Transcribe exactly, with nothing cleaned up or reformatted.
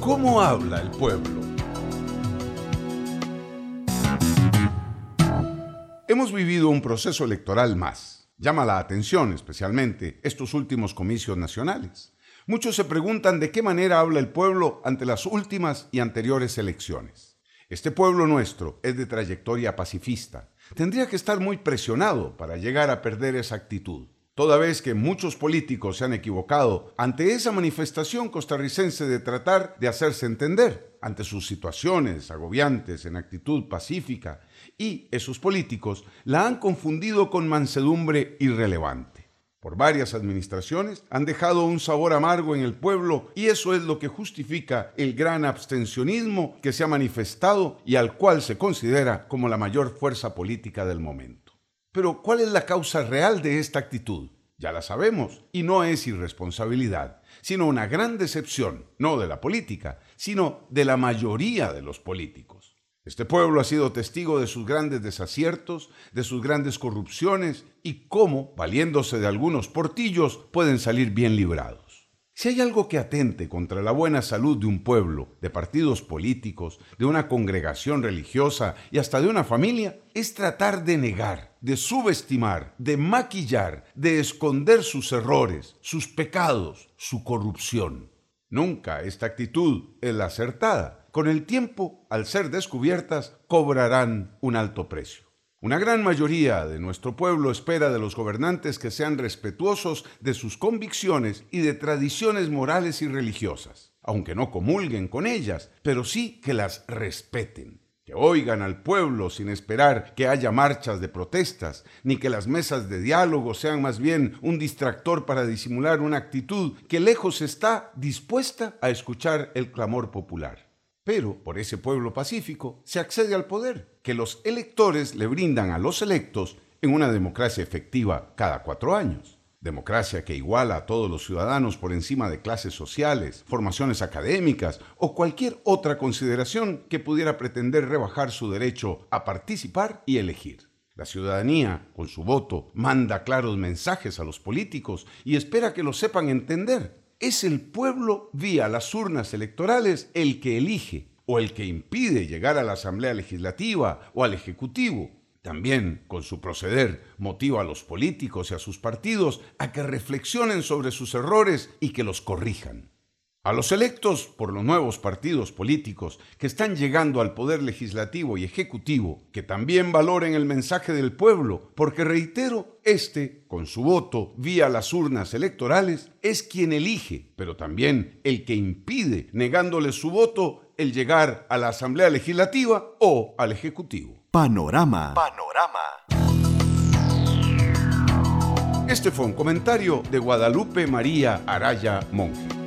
¿Cómo habla el pueblo? Hemos vivido un proceso electoral más. Llama la atención especialmente estos últimos comicios nacionales. Muchos se preguntan de qué manera habla el pueblo ante las últimas y anteriores elecciones. Este pueblo nuestro es de trayectoria pacifista. Tendría que estar muy presionado para llegar a perder esa actitud, toda vez que muchos políticos se han equivocado ante esa manifestación costarricense de tratar de hacerse entender ante sus situaciones agobiantes en actitud pacífica, y esos políticos la han confundido con mansedumbre irrelevante. Por varias administraciones han dejado un sabor amargo en el pueblo y eso es lo que justifica el gran abstencionismo que se ha manifestado y al cual se considera como la mayor fuerza política del momento. Pero, ¿cuál es la causa real de esta actitud? Ya la sabemos, y no es irresponsabilidad, sino una gran decepción, no de la política, sino de la mayoría de los políticos. Este pueblo ha sido testigo de sus grandes desaciertos, de sus grandes corrupciones y cómo, valiéndose de algunos portillos, pueden salir bien librados. Si hay algo que atente contra la buena salud de un pueblo, de partidos políticos, de una congregación religiosa y hasta de una familia, es tratar de negar, de subestimar, de maquillar, de esconder sus errores, sus pecados, su corrupción. Nunca esta actitud es la acertada. Con el tiempo, al ser descubiertas, cobrarán un alto precio. Una gran mayoría de nuestro pueblo espera de los gobernantes que sean respetuosos de sus convicciones y de tradiciones morales y religiosas, aunque no comulguen con ellas, pero sí que las respeten. Que oigan al pueblo sin esperar que haya marchas de protestas, ni que las mesas de diálogo sean más bien un distractor para disimular una actitud que lejos está dispuesta a escuchar el clamor popular. Pero por ese pueblo pacífico se accede al poder, que los electores le brindan a los electos en una democracia efectiva cada cuatro años. Democracia que iguala a todos los ciudadanos por encima de clases sociales, formaciones académicas o cualquier otra consideración que pudiera pretender rebajar su derecho a participar y elegir. La ciudadanía, con su voto, manda claros mensajes a los políticos y espera que lo sepan entender. Es el pueblo, vía las urnas electorales, el que elige o el que impide llegar a la Asamblea Legislativa o al Ejecutivo. También, con su proceder, motiva a los políticos y a sus partidos a que reflexionen sobre sus errores y que los corrijan. A los electos por los nuevos partidos políticos que están llegando al poder legislativo y ejecutivo, que también valoren el mensaje del pueblo, porque reitero, este, con su voto vía las urnas electorales, es quien elige, pero también el que impide, negándole su voto, el llegar a la Asamblea Legislativa o al Ejecutivo. Panorama. Panorama. Este fue un comentario de Guadalupe María Araya Monge.